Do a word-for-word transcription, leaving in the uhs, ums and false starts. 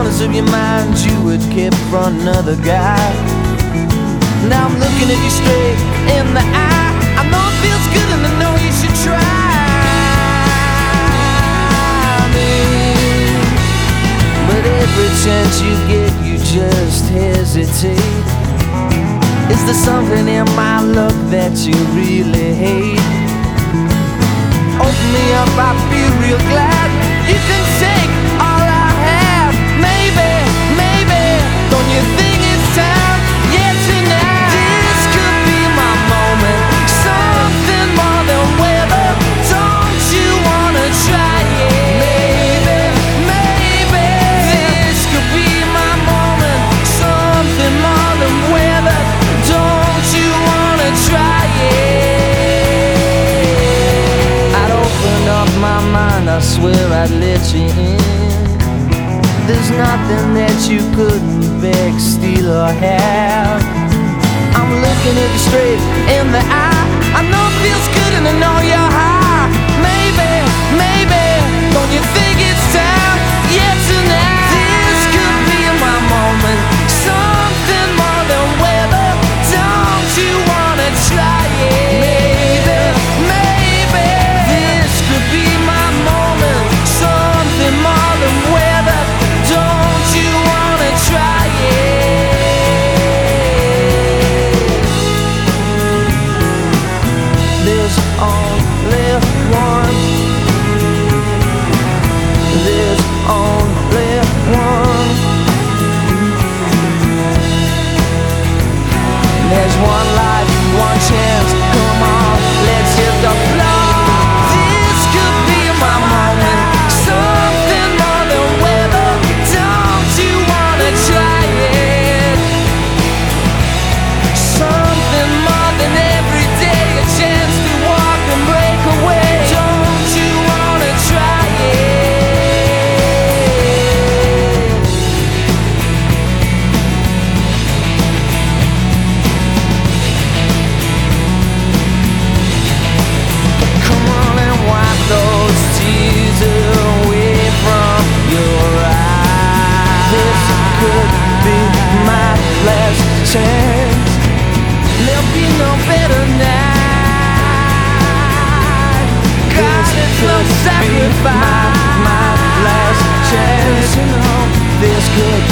corners of your mind you would keep for another guy. Now I'm looking at you straight in the eye. I know it feels good and I know you should try me, but every chance you get you just hesitate. Is there something in my luck that you really hate? Open me up, I'd be real glad. You can take all I have. Maybe, maybe, don't you think it's time? Yeah, tonight this could be my moment. Something more than weather. Don't you wanna try it? Maybe, maybe this could be my moment. Something more than weather. Don't you wanna try it? I'd open up my mind, I swear I'd let you in. There's nothing that you couldn't beg, steal or have. I'm looking at you straight in the eye. I know it feels good and I know you're high. Maybe, maybe, don't you think it's time? Yeah, tonight this could be my moment. Something more than weather. Don't you wanna try it? Maybe, maybe this could be my moment. Something more than weather. Don't you wanna try it? There's only one. There's only one. There's one life, one chance. Come on, let's hit the floor. This could be my moment. Something more than weather. Don't you wanna try it? Something more than every day. A chance to walk and break away. Don't you wanna try it? Come on and wipe those tears away from your eyes. This could be my last chance. There'll be no better night. God, it's no sacrifice. My, my last chance, you know. This could